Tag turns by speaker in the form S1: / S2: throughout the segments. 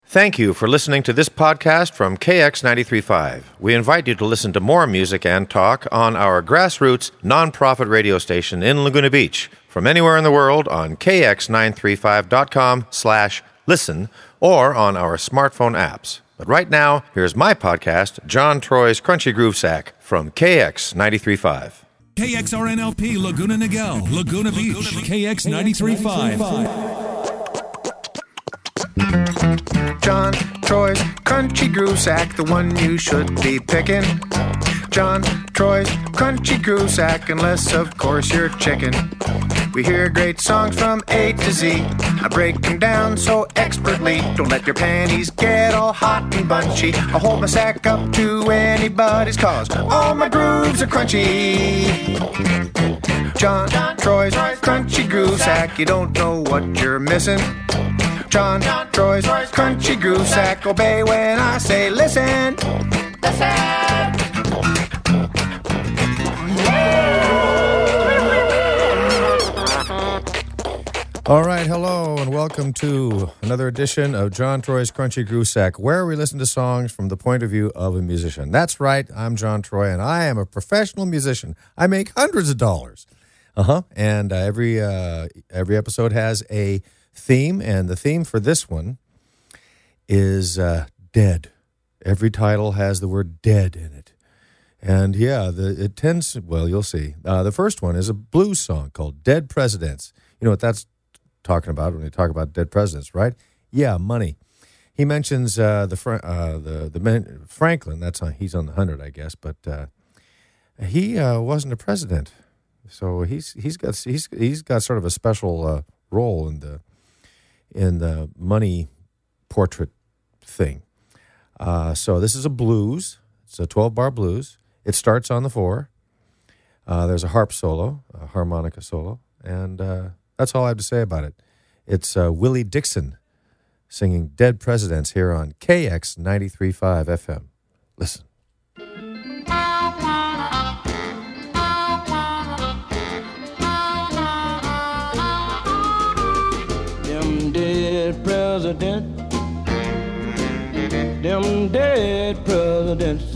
S1: Thank you for listening to this podcast from KX93.5. We invite you to listen to more music and talk on our grassroots nonprofit radio station in Laguna Beach from anywhere in the world on kx935.com/listen or on our smartphone apps. But right now, here's my podcast, John Troy's Crunchy Groove Sack from KX93.5.
S2: KXRNLP Laguna Niguel, Laguna Beach, KX93.5.
S3: John Troy's Crunchy Groove Sack, the one you should be picking. John Troy's Crunchy Groove Sack, unless of course you're chicken. We hear great songs from A to Z. I break them down so expertly. Don't let your panties get all hot and bunchy. I hold my sack up to anybody's cause all my grooves are crunchy. John Troy's Crunchy Groove Sack, you don't know what you're missing. John Troy's Crunchy Groove Sack, obey when I say listen.
S1: All right, hello, and welcome to another edition of John Troy's Crunchy Groove Sack, where we listen to songs from the point of view of a musician. That's right, I'm John Troy, and I am a professional musician. I make hundreds of dollars. And every episode has a theme, and the theme for this one is dead. Every title has the word dead in it. And yeah, it tends, well, you'll see. The first one is a blues song called Dead Presidents. You know what that's talking about when you talk about dead presidents, right? Yeah, money. He mentions Franklin. He's on the 100, I guess, but he wasn't a president, so he's got sort of a special role in the money portrait thing. So this is a blues. It's a 12-bar blues. It starts on the 4. There's a harp solo, a harmonica solo, and that's all I have to say about it. It's Willie Dixon singing Dead Presidents here on KX 93.5 FM. Listen.
S4: Them dead presidents, them dead presidents.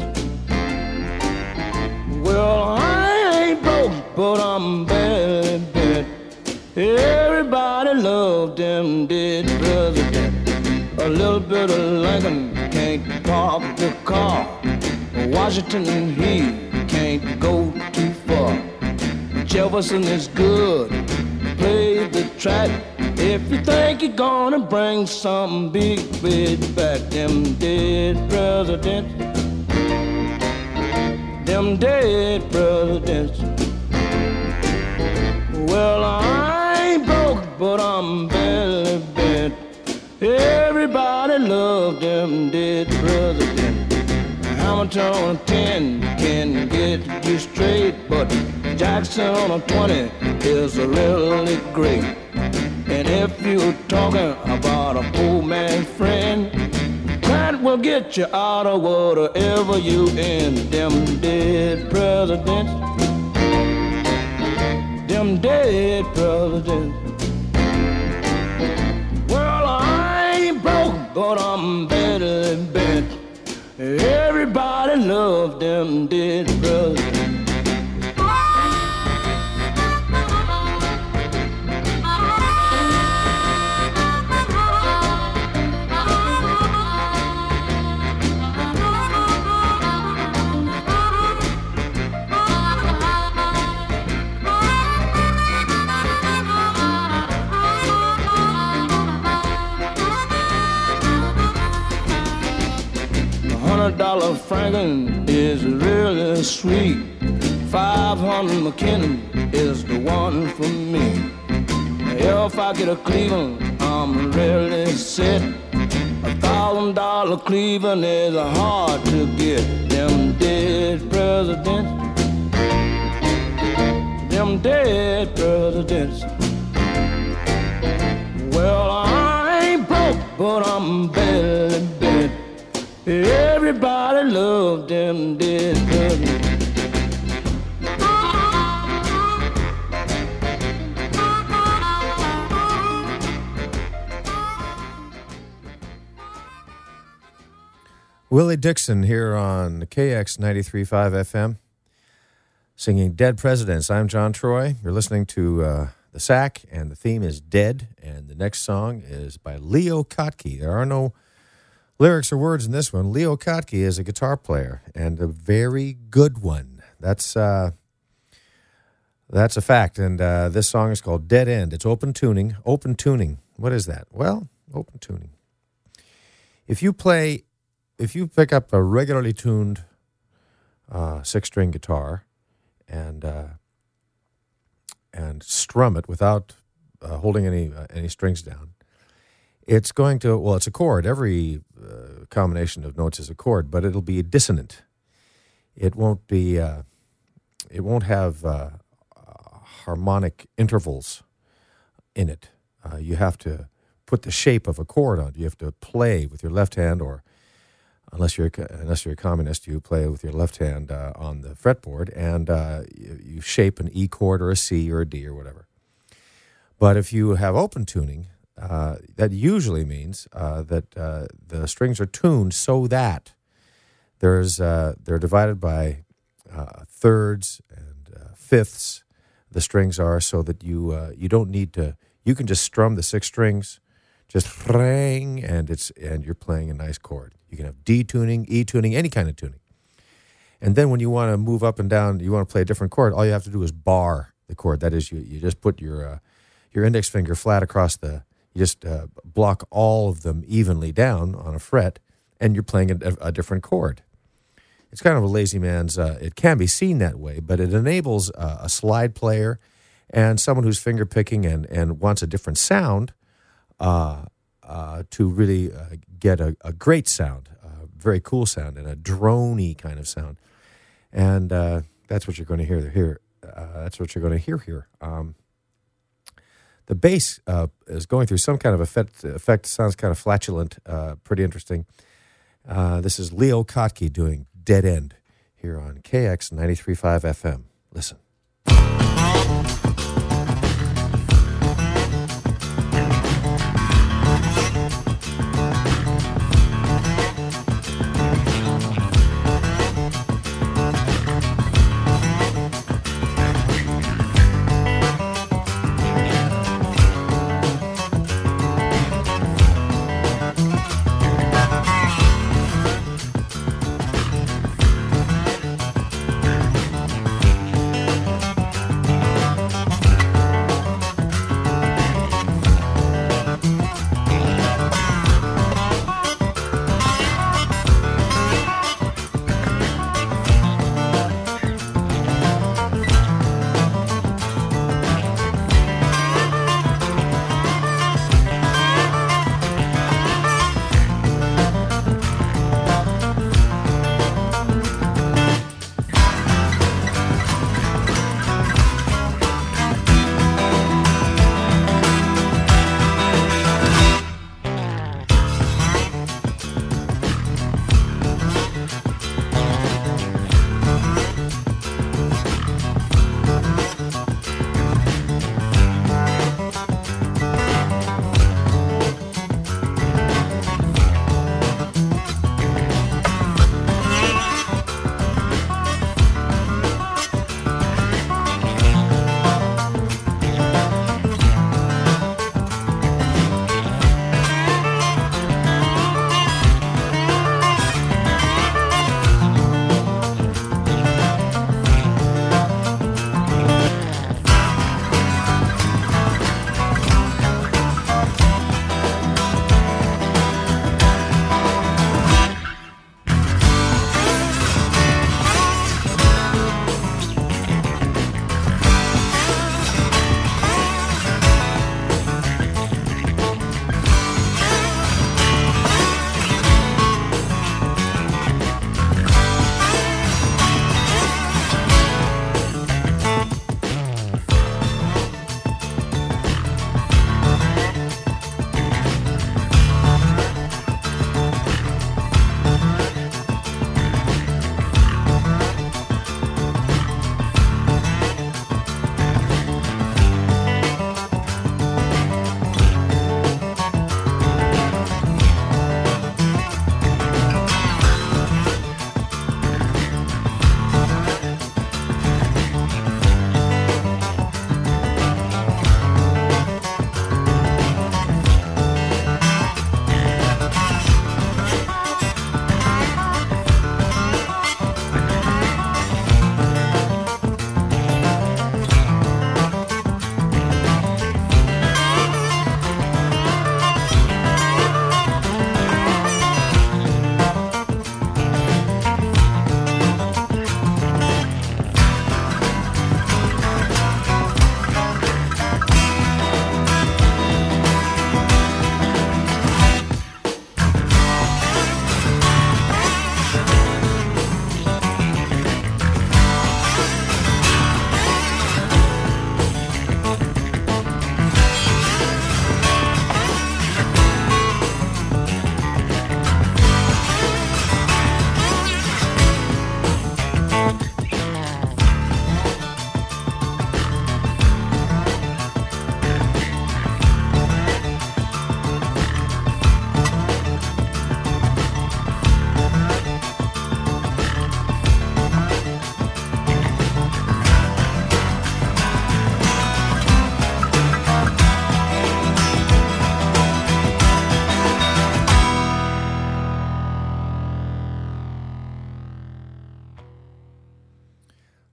S4: Well, I ain't broke, but I'm bad. Everybody loved them dead presidents. A little bit of Lincoln can't park the car. Washington, he can't go too far. Jefferson is good, play the track. If you think you're gonna bring some big back, them dead presidents, them dead presidents. Well, I ain't broke, but I'm belly bent. Everybody loved them dead presidents. Hamilton on a 10 can get you straight, but Jackson on a 20 is really great. And if you're talking about a poor man's friend, Grant will get you out of whatever you in. Them dead presidents, them dead presidents. Well, I ain't broke, but I'm better bent. Everybody loved them dead presidents. $100 Franklin is really sweet. 500 McKinnon is the one for me. If I get a Cleveland, I'm really set. $1,000 Cleveland is hard to get. Them dead presidents, them dead presidents. Well, I ain't broke, but I'm belly bent. Everybody loved them dead presidents.
S1: Willie Dixon here on KX 93.5 FM, singing Dead Presidents. I'm John Troy. You're listening to The Sack, and the theme is Dead, and the next song is by Leo Kottke. There are no lyrics or words in this one. Leo Kottke is a guitar player, and a very good one. That's a fact, and this song is called Dead End. It's open tuning. Open tuning. What is that? Well, open tuning. If you pick up a regularly tuned 6-string guitar and strum it without holding any strings down, it's going to, well, it's a chord. Every combination of notes is a chord, but it'll be dissonant. It won't be. It won't have harmonic intervals in it. You have to put the shape of a chord on. You have to play with your left hand, or unless you're a communist, you play with your left hand on the fretboard, and you shape an E chord or a C or a D or whatever. But if you have open tuning, that usually means that the strings are tuned so that they're divided by thirds and fifths. The strings are, so that you don't need to. You can just strum the 6 strings, just ring, and you're playing a nice chord. You can have D tuning, E tuning, any kind of tuning. And then when you want to move up and down, you want to play a different chord, all you have to do is bar the chord. That is, you just put your index finger flat across you just block all of them evenly down on a fret, and you're playing a different chord. It's kind of a lazy man's, it can be seen that way, but it enables a slide player and someone who's finger picking and wants a different sound to really get a great sound, a very cool sound, and a drony kind of sound. And that's what you're going to hear here. That's what you're going to hear here. The bass is going through some kind of effect. Sounds kind of flatulent, pretty interesting. This is Leo Kottke doing Dead End here on KX 93.5 FM. Listen.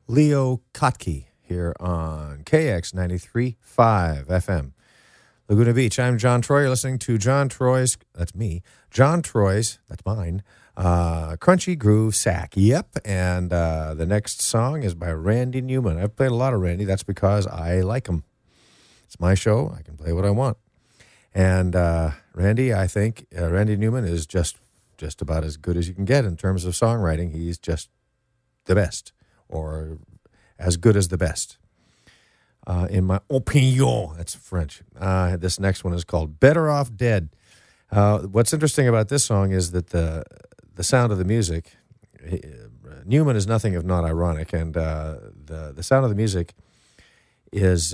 S1: Leo Kottke here on KX 93.5 FM. Laguna Beach. I'm John Troy. You're listening to John Troy's, that's me, John Troy's, that's mine, Crunchy Groove Sack. Yep, and the next song is by Randy Newman. I've played a lot of Randy. That's because I like him. It's my show. I can play what I want. And Randy, I think, Randy Newman is just about as good as you can get in terms of songwriting. He's just the best, or as good as the best. In my opinion, that's French. This next one is called Better Off Dead. What's interesting about this song is that the sound of the music, Newman is nothing if not ironic, and the sound of the music is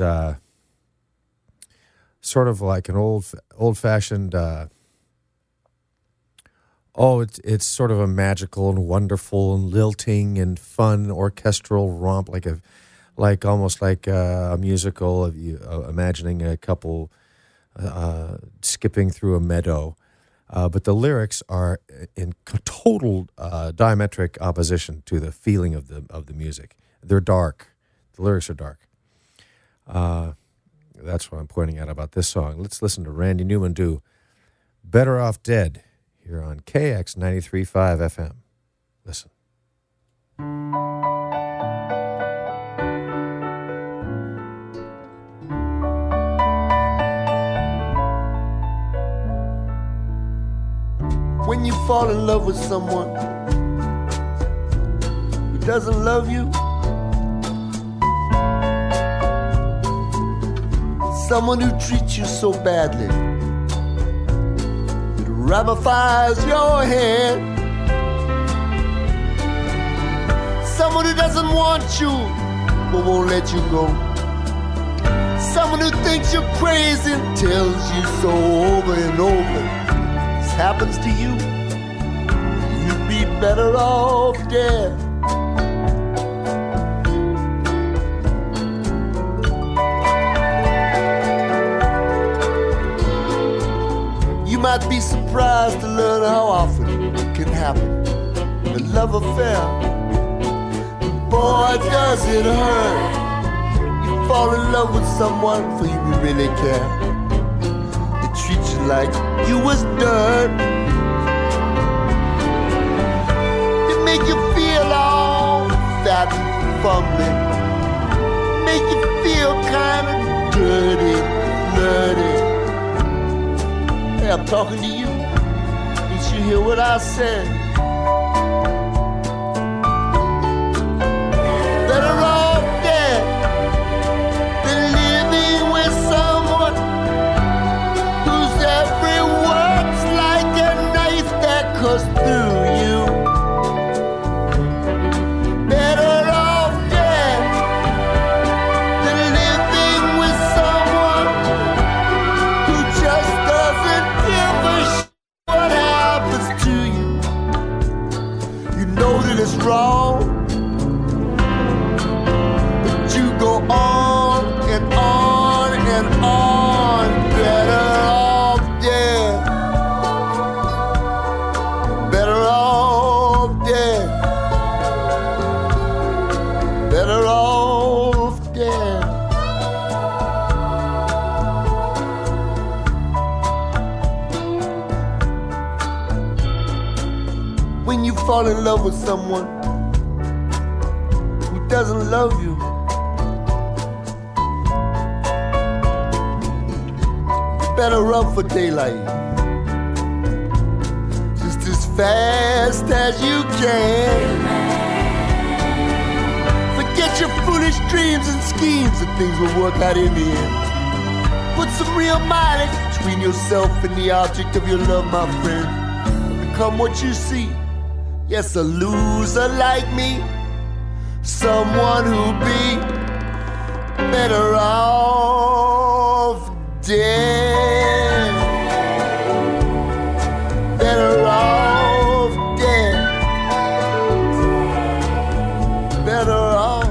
S1: sort of like an old-fashioned, it's sort of a magical and wonderful and lilting and fun orchestral romp, almost like a musical of you imagining a couple skipping through a meadow. But the lyrics are in total diametric opposition to the feeling of the music. They're dark. The lyrics are dark. That's what I'm pointing out about this song. Let's listen to Randy Newman do Better Off Dead here on KX 93.5 FM. Listen.
S5: When you fall in love with someone who doesn't love you, someone who treats you so badly, it ramifies your head. Someone who doesn't want you but won't let you go. Someone who thinks you're crazy and tells you so over and over. Happens to you, you'd be better off dead. You might be surprised to learn how often it can happen. A love affair, boy, does it hurt. You fall in love with someone for you really care. Treat you like you was dirt. It make you feel all fat and fumbling. Make you feel kind of dirty, flirty. Hey, I'm talking to you. Did you hear what I said? Better off dead than living with someone every word's like a knife that cuts through you. Better off dead than living with someone who just doesn't give a shit what happens to you. You know that it's wrong, but you go on and on and on. Better fall in love with someone who doesn't love you, you better run for daylight just as fast as you can. Forget your foolish dreams and schemes, and things will work out in the end. Put some real mileage between yourself and the object of your love, my friend. Become what you see. Yes, a loser like me, someone who'll be better off dead. Better off dead. Better off.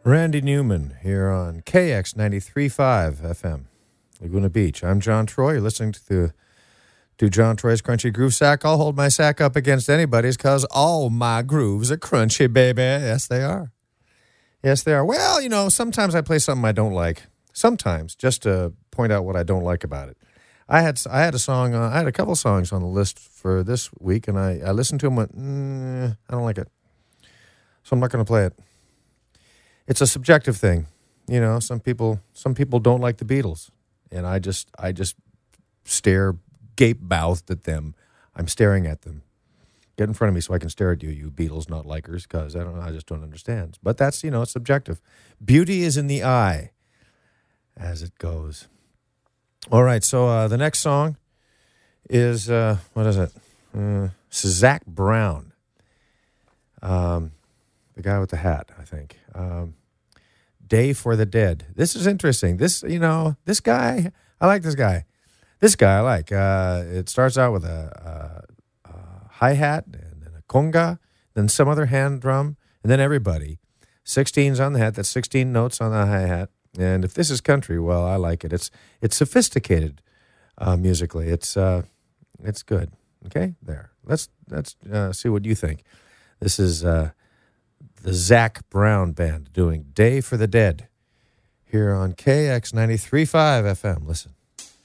S1: Randy Newman here on KX 93.5 FM, Laguna Beach. I'm John Troy. You're listening to John Troy's Crunchy Groove Sack. I'll hold my sack up against anybody's because all my grooves are crunchy, baby. Yes, they are. Yes, they are. Well, you know, sometimes I play something I don't like. Sometimes, just to point out what I don't like about it. I had a song. I had a couple songs on the list for this week, and I listened to them and went, I don't like it. So I'm not going to play it. It's a subjective thing, you know. Some people don't like the Beatles, and I just stare gape-mouthed at them. I'm staring at them. Get in front of me so I can stare at you, you Beatles not likers, because I just don't understand. But that's, you know, it's subjective. Beauty is in the eye, as it goes. All right, so the next song is what is it? Zac Brown, the guy with the hat, I think. Day for the Dead. This is interesting. This guy, I like this guy. This guy I like. It starts out with a hi-hat and then a conga, then some other hand drum, and then everybody. 16's on the hat. That's 16 notes on the hi-hat. And if this is country, well, I like it. It's sophisticated musically. It's good. Okay, there. Let's see what you think. This is the Zac Brown Band doing Day for the Dead here on KX 93.5 FM. Listen.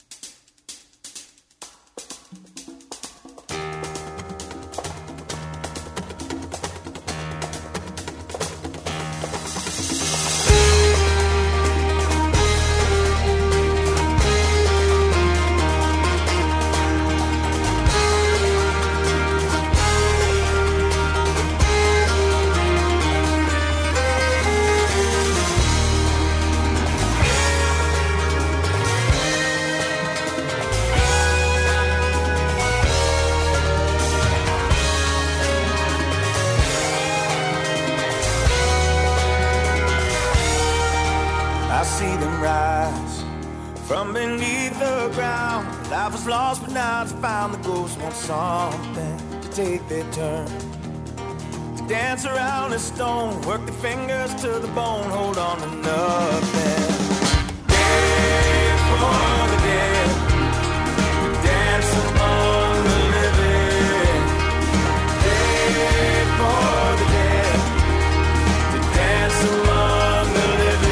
S6: Something to take their turn, to dance around a stone, work their fingers to the bone, hold on to nothing. Day for the dead, to dance among the living. Day for the dead, to dance among the living.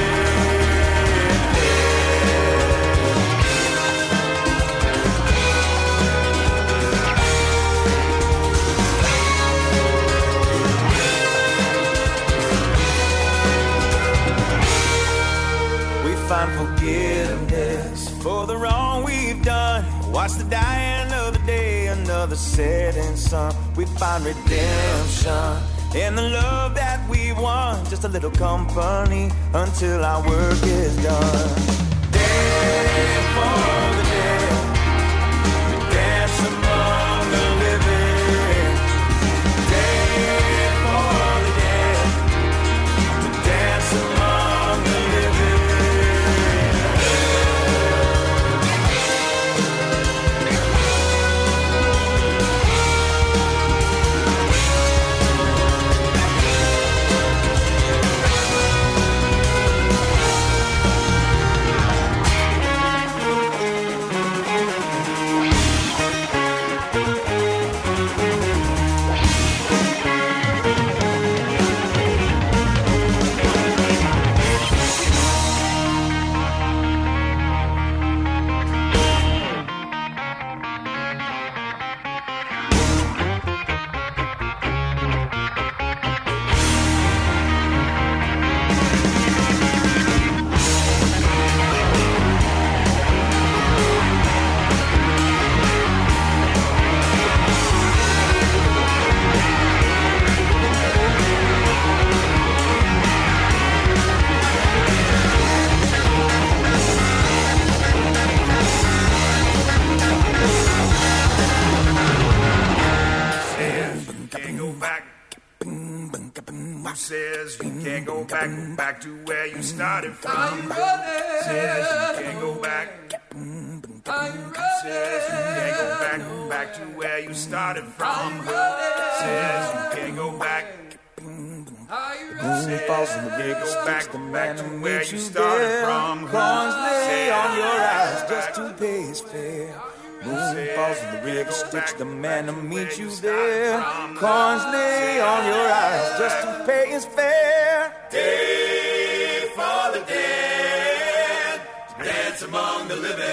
S6: Find forgiveness for the wrong we've done. Watch the dying of the day, another setting sun. We find redemption in the love that we won. Just a little company until our work is done. Day for the dead, we dance among the living. Day for the dead, to dance among the living.
S7: Says you can't go back to where you started from. Says you can't go back. Says you can't go back to where you started from. Says you can't go back.
S6: Moon falls in the river,
S7: Go back
S6: the
S7: to
S6: man to
S7: where
S6: meet
S7: you
S6: you
S7: started
S6: there.
S7: from.
S6: Coins lay
S7: Said
S6: on your eyes
S7: back.
S6: just to pay his fare. Moon
S7: Said
S6: falls in the river,
S7: go
S6: sticks
S7: back
S6: the
S7: to
S6: man to
S7: where
S6: meet
S7: you
S6: you
S7: started
S6: there.
S7: from.
S6: Coins lay on your eyes just to pay his fare.
S7: Day for the dead, dance among the living.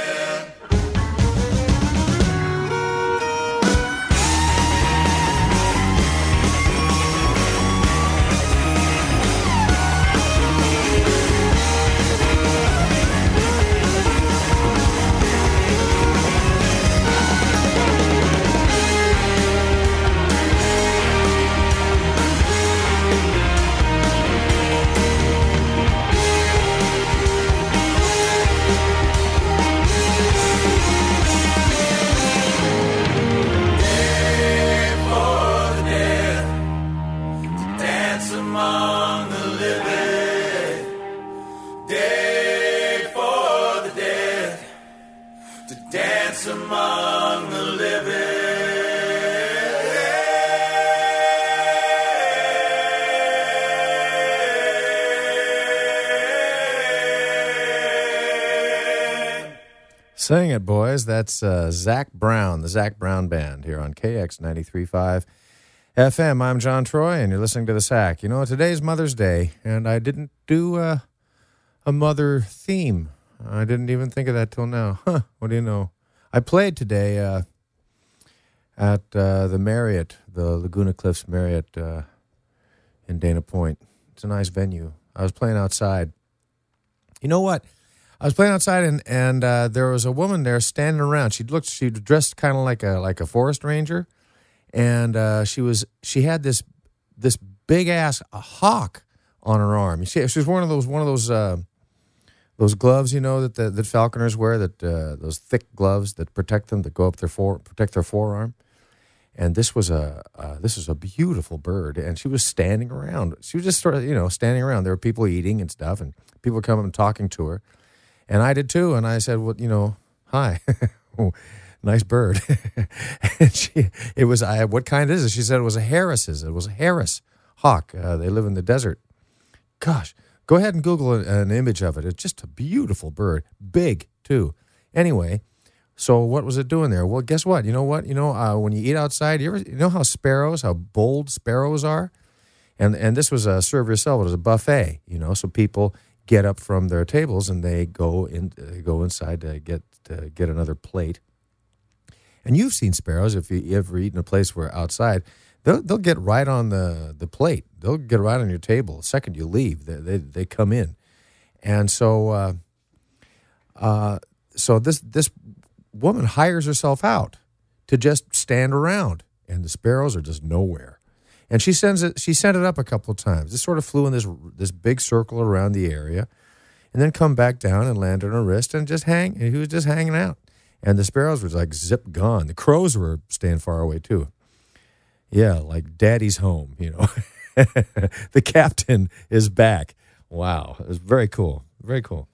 S7: Among the living, day for the dead, to dance among the living.
S1: Sing it, boys. That's Zach Brown, the Zach Brown Band here on KX 93.5 FM. I'm John Troy, and you're listening to The Sack. You know, today's Mother's Day, and I didn't do a mother theme. I didn't even think of that till now. What do you know? I played today at the Marriott, the Laguna Cliffs Marriott in Dana Point. It's a nice venue. I was playing outside. You know what? I was playing outside, and there was a woman there standing around. She was dressed kind of like a forest ranger. And she had this big ass hawk on her arm. She was one of those gloves, you know, that falconers wear, those thick gloves that protect them, that go up protect their forearm. And this was a beautiful bird, and she was standing around. She was just sort of standing around. There were people eating and stuff, and people were coming and talking to her, and I did too. And I said, well, hi. Nice bird. And what kind is it? She said it was a Harris's. It was a Harris hawk. They live in the desert. Gosh, go ahead and Google an image of it. It's just a beautiful bird. Big, too. Anyway, so what was it doing there? Well, guess what? You know what? When you eat outside, you know how bold sparrows are? And this was a serve yourself. It was a buffet, so people get up from their tables and they go inside to get another plate. And you've seen sparrows, if you ever eat in a place where outside, they'll get right on the plate. They'll get right on your table. The second you leave, they come in. And so this woman hires herself out to just stand around, and the sparrows are just nowhere. And she sent it up a couple of times. It sort of flew in this big circle around the area, and then come back down and land on her wrist and he was just hanging out. And the sparrows were like zip gone. The crows were staying far away too. Yeah, like daddy's home, The captain is back. Wow, it was very cool. Very cool.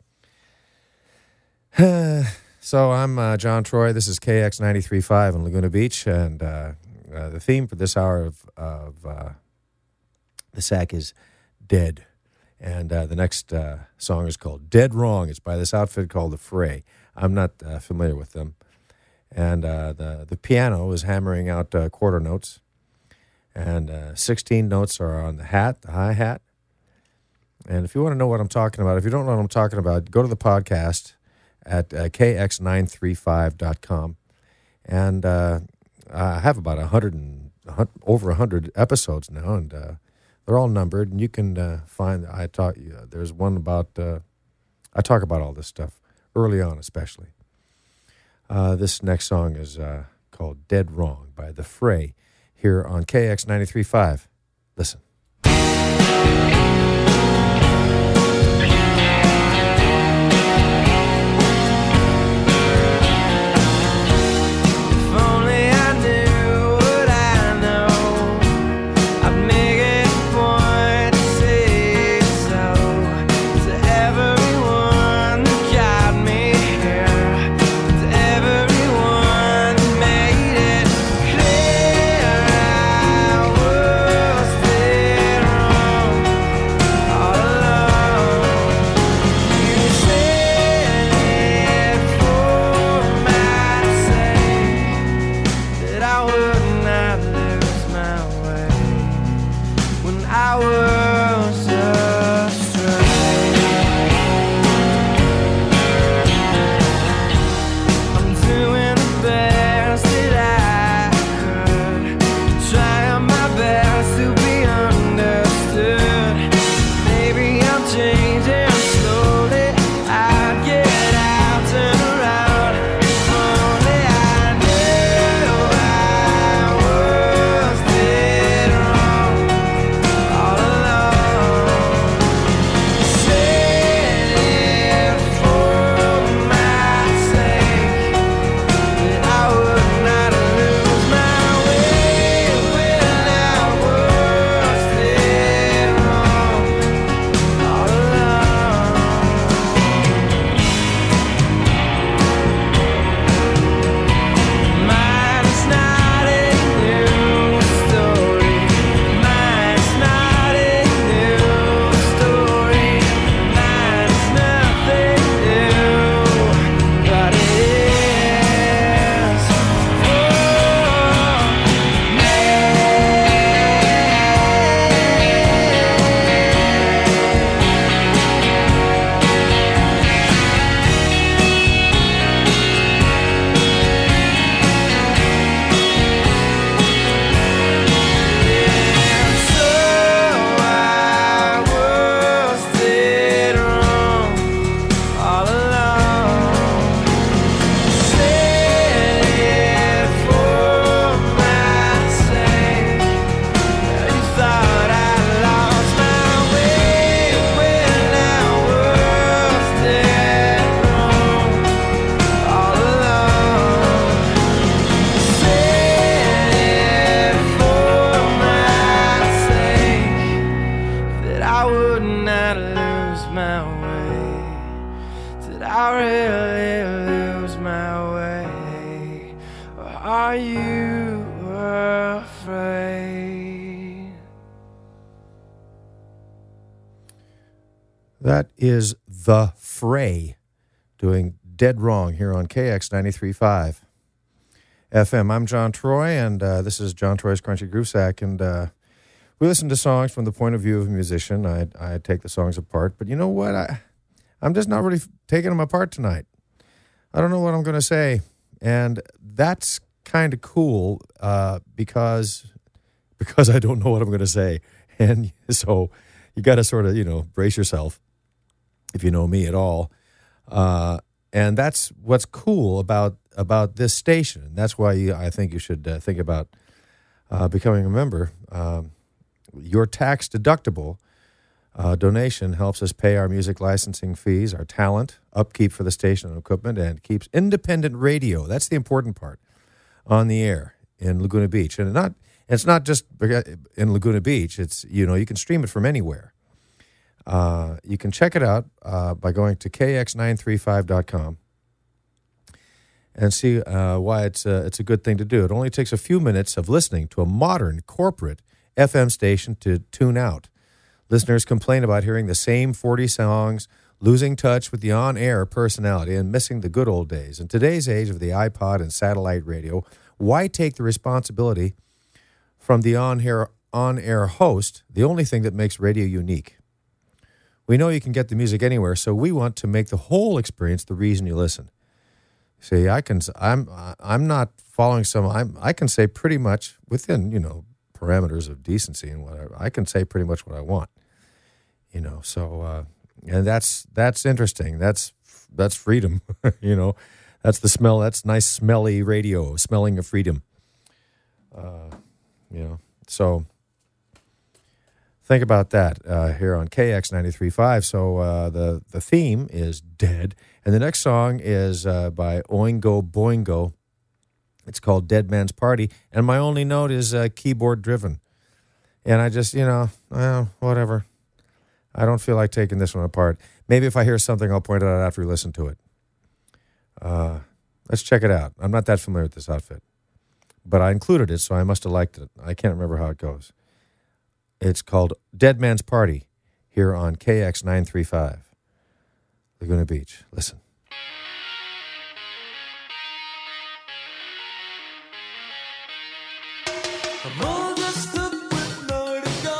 S1: So I'm John Troy. This is KX 93.5 in Laguna Beach, and the theme for this hour of The Sack is Dead. And the next song is called Dead Wrong. It's by this outfit called The Fray. I'm not familiar with them. And the piano is hammering out quarter notes. And 16 notes are on the hi-hat. And if you want to know what I'm talking about, if you don't know what I'm talking about, go to the podcast at kx935.com. And I have about over 100 episodes now, and they're all numbered. And you can find, there's one about, I talk about all this stuff. Early on, especially. This next song is called Dead Wrong by The Fray here on KX 93.5. Listen.
S8: Clear I was there.
S4: changing slowly. I'd get out and around. If only I knew I was dead wrong all along. Said it for my sake that I would not lose my way when I was dead wrong all along. Mine's not a new story. Mine's not a new story. Mine's nothing new, but it is for me. So I was dead wrong all along. Said it for my sake. You thought I lost my way when I was dead wrong all along. Said it for my sake that I would not lose my way. Did I really lose my way? Or are you afraid?
S1: That is The Fray doing Dead Wrong here on KX 93.5 FM. I'm John Troy, and this is John Troy's Crunchy Groove Sack, and we listen to songs from the point of view of a musician. I take the songs apart, but you know what? I'm just not really taking them apart tonight. I don't know what I'm going to say, and that's kind of cool because I don't know what I'm going to say, and so you got to sort of brace yourself if you know me at all, and that's what's cool about this station. That's why I think you should think about becoming a member. Your tax-deductible donation helps us pay our music licensing fees, our talent, upkeep for the station and equipment, and keeps independent radio, that's the important part, on the air in Laguna Beach. And it's not just in Laguna Beach. It's, you can stream it from anywhere. You can check it out by going to kx935.com and see why it's a good thing to do. It only takes a few minutes of listening to a modern corporate FM station to tune out. Listeners complain about hearing the same 40 songs, losing touch with the on-air personality, and missing the good old days. In today's age of the iPod and satellite radio, why take the responsibility from the on-air host, the only thing that makes radio unique? We know you can get the music anywhere, so we want to make the whole experience the reason you listen. See, I'm not following I can say pretty much within, parameters of decency and whatever. I can say pretty much what I want, so and that's interesting. That's freedom, That's the smell. That's nice, smelly radio, smelling of freedom. So think about that here on KX 93.5. So the theme is Dead, and the next song is by Oingo Boingo. It's called Dead Man's Party, and my only note is keyboard driven. And I just, whatever. I don't feel like taking this one apart. Maybe if I hear something, I'll point it out after we listen to it. Let's check it out. I'm not that familiar with this outfit, but I included it, so I must have liked it. I can't remember how it goes. It's called Dead Man's Party here on KX 935, Laguna Beach. Listen.
S6: I'm all dressed up with nowhere to go.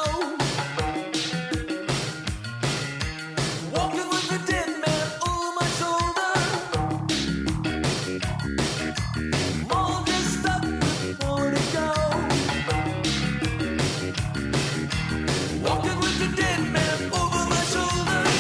S6: Walking with a dead man over my shoulder. I'm all dressed up with nowhere to go. Walking with a dead man over my shoulder.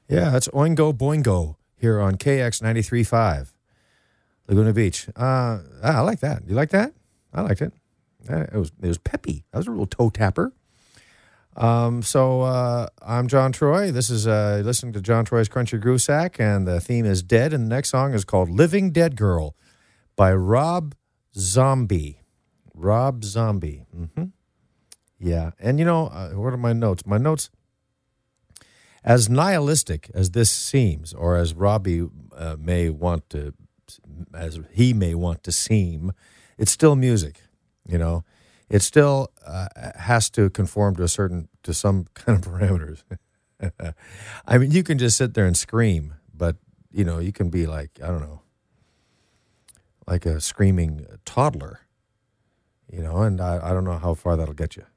S1: Yeah, that's Oingo Boingo here on KX 93.5, Laguna Beach. I like that. You like that? I liked it. It was peppy. That was a real toe tapper. So I'm John Troy. This is listening to John Troy's Crunchy Groove Sack, and the theme is Dead, and the next song is called Living Dead Girl by Rob Zombie. Rob Zombie. Mm-hmm. Yeah. And, what are my notes? My notes, as nihilistic as this seems, or as Robbie may want to seem, it's still music, It still has to conform to some kind of parameters. I mean, you can just sit there and scream, but, you can be like, I don't know, like a screaming toddler, and I don't know how far that'll get you.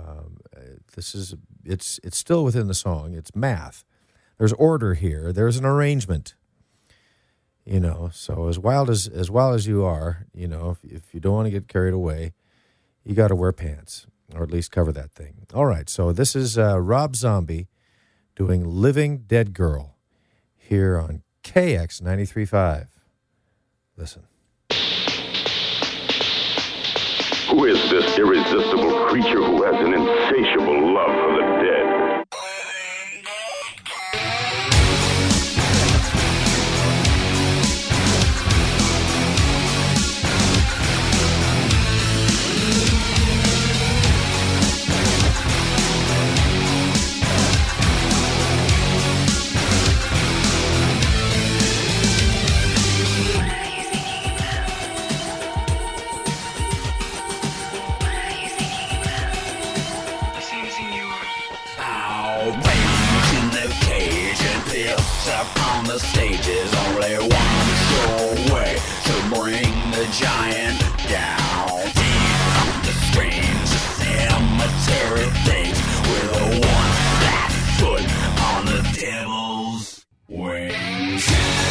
S1: It's still within the song. It's math. There's order here. There's an arrangement. So as wild as you are, if you don't want to get carried away, you got to wear pants, or at least cover that thing. All right, so this is Rob Zombie doing Living Dead Girl here on KX 93.5. Listen.
S8: Who is this irresistible creature who has an insatiable love for the dead?
S9: On the stage is only one sure way to bring the giant down. Deep on the screens, cemetery things with a one flat foot on the devil's wings.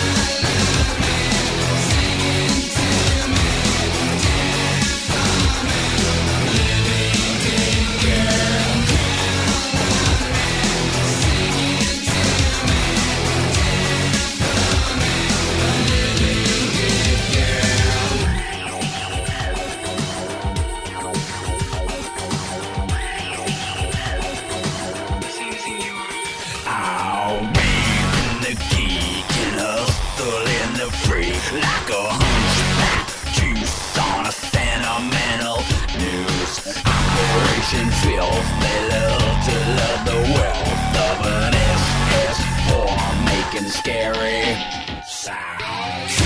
S9: Like a hunchback juice on a sentimental news operation feels they love to love the wealth of an SS form making scary sounds.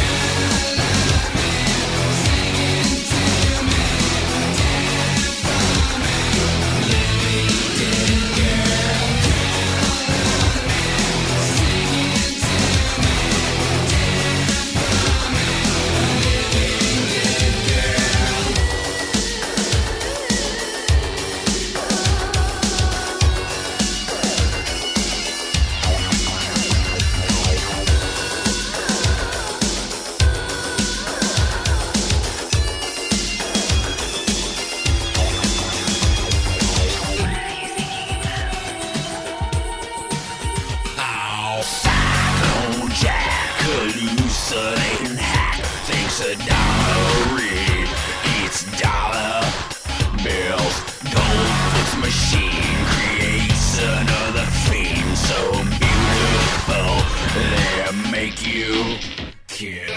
S9: Hallucinating hack thinks a dollar read eats dollar bills. Goldfish machine creates another theme so beautiful they make you kill.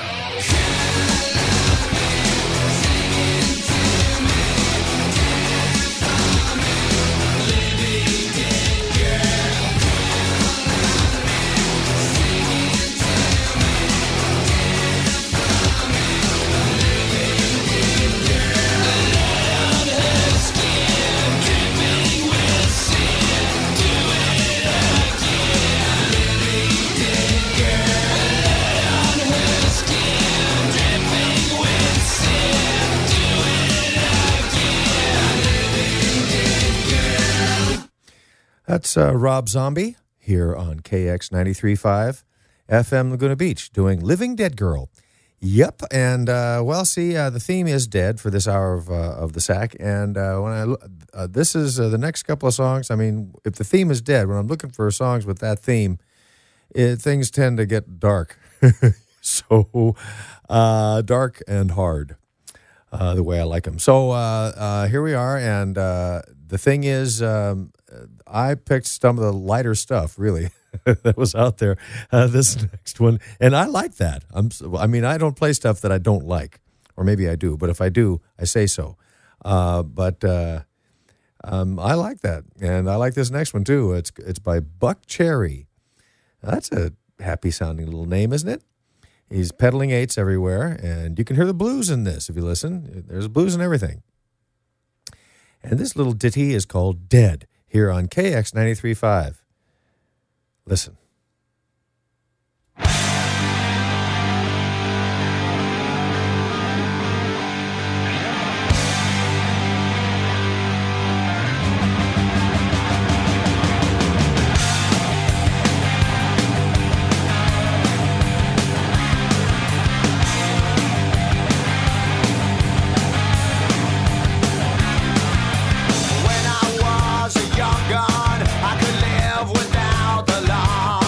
S1: That's Rob Zombie here on KX 93.5 FM Laguna Beach doing Living Dead Girl. Yep, and the theme is dead for this hour of the sack. And this is the next couple of songs. I mean, if the theme is dead, when I'm looking for songs with that theme, things tend to get dark. So dark and hard, the way I like them. So here we are, and the thing is, I picked some of the lighter stuff, really, that was out there. This next one, and I like that. I don't play stuff that I don't like, or maybe I do, but if I do, I say so. But I like that, and I like this next one too. It's by Buck Cherry. Now, that's a happy-sounding little name, isn't it? He's peddling eights everywhere, and you can hear the blues in this if you listen. There's blues and everything. And this little ditty is called Dead, here on KX 93.5. Listen.
S6: When I was a young gun, I could live without the law.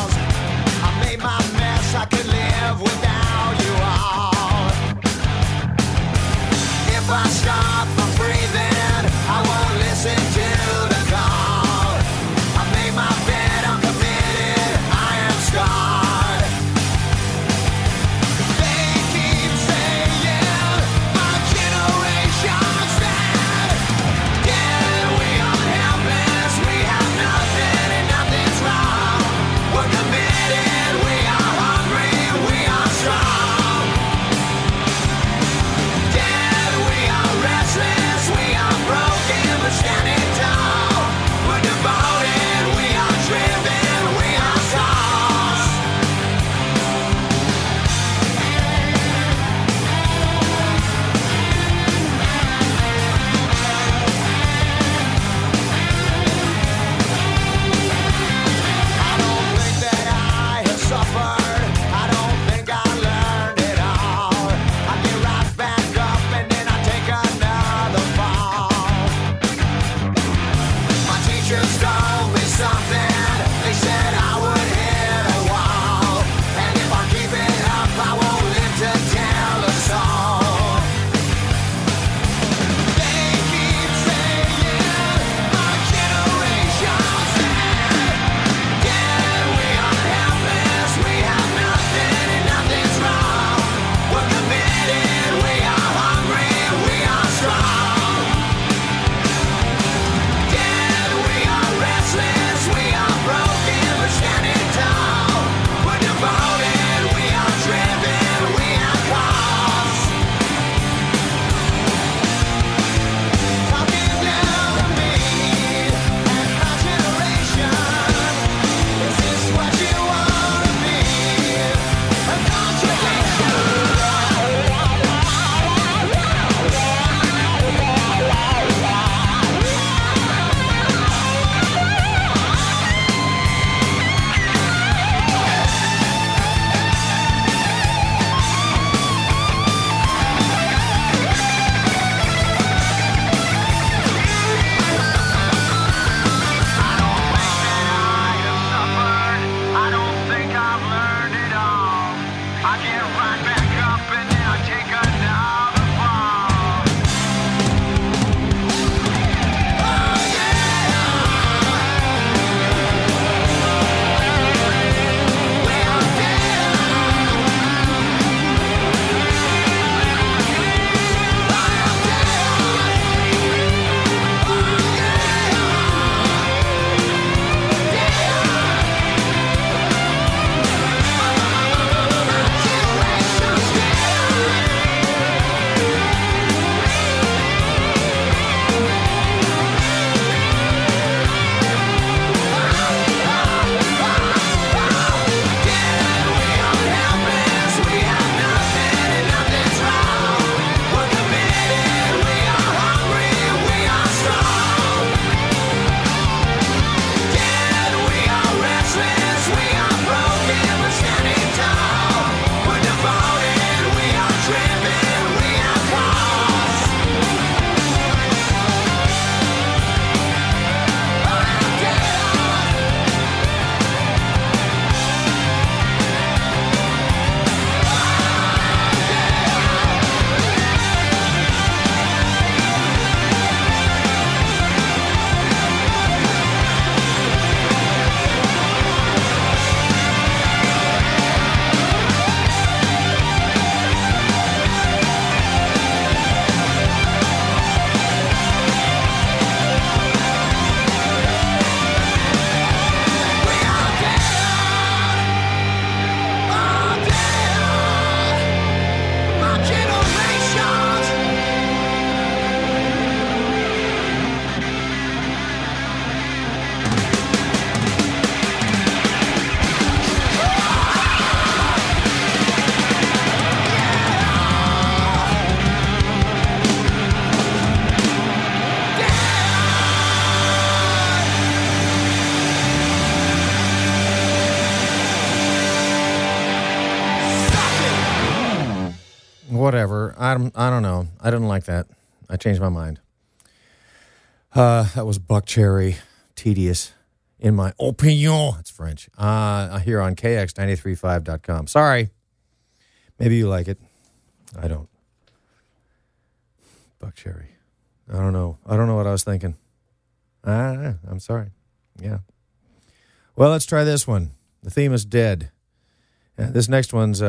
S1: whatever. I don't know. I didn't like that. I changed my mind. That was Buckcherry. Tedious, in my opinion. It's French. Here on KX935.com. Sorry. Maybe you like it. I don't. Buckcherry. I don't know. I don't know what I was thinking. I'm sorry. Yeah. Well, let's try this one. The theme is Dead. This next one's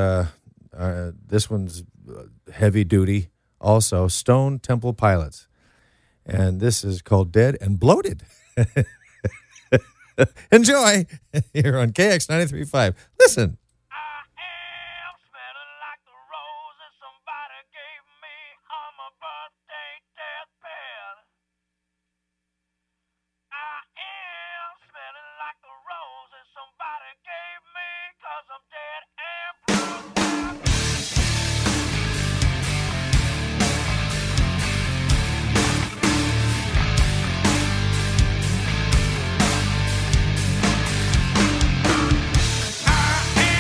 S1: heavy duty. Also, Stone Temple Pilots. And this is called Dead and Bloated. Enjoy here on KX 93.5. Listen.
S7: I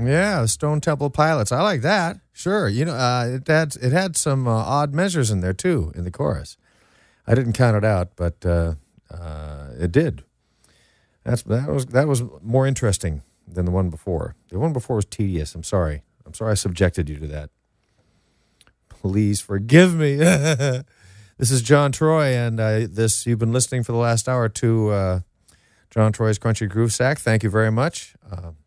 S1: Yeah, Stone Temple Pilots. I like that. Sure. You know, it had some odd measures in there too in the chorus. I didn't count it out, but it did. That was more interesting than the one before. The one before was tedious. I'm sorry I subjected you to that. Please forgive me. This is John Troy, and you've been listening for the last hour to John Troy's Crunchy Groove Sack. Thank you very much.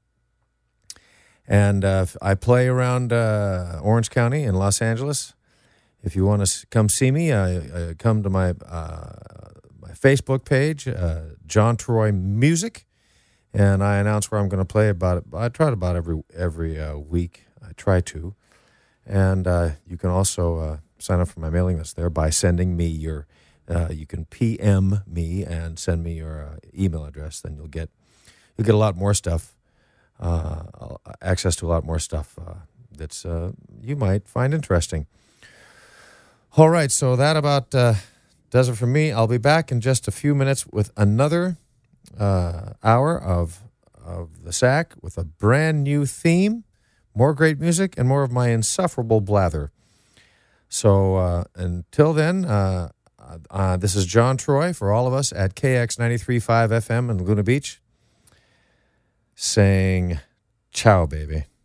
S1: And I play around Orange County in Los Angeles. If you want to come see me, come to my Facebook page, John Troy Music, and I announce where I'm going to play I try about every week. I try to. And you can also sign up for my mailing list there by sending me you can PM me and send me your email address. Then you'll get a lot more stuff, access to a lot more stuff that's you might find interesting. All right, so that about does it for me. I'll be back in just a few minutes with another hour of the Sack with a brand new theme. More great music and more of my insufferable blather. So until then, this is John Troy for all of us at KX 93.5 FM in Laguna Beach saying ciao, baby.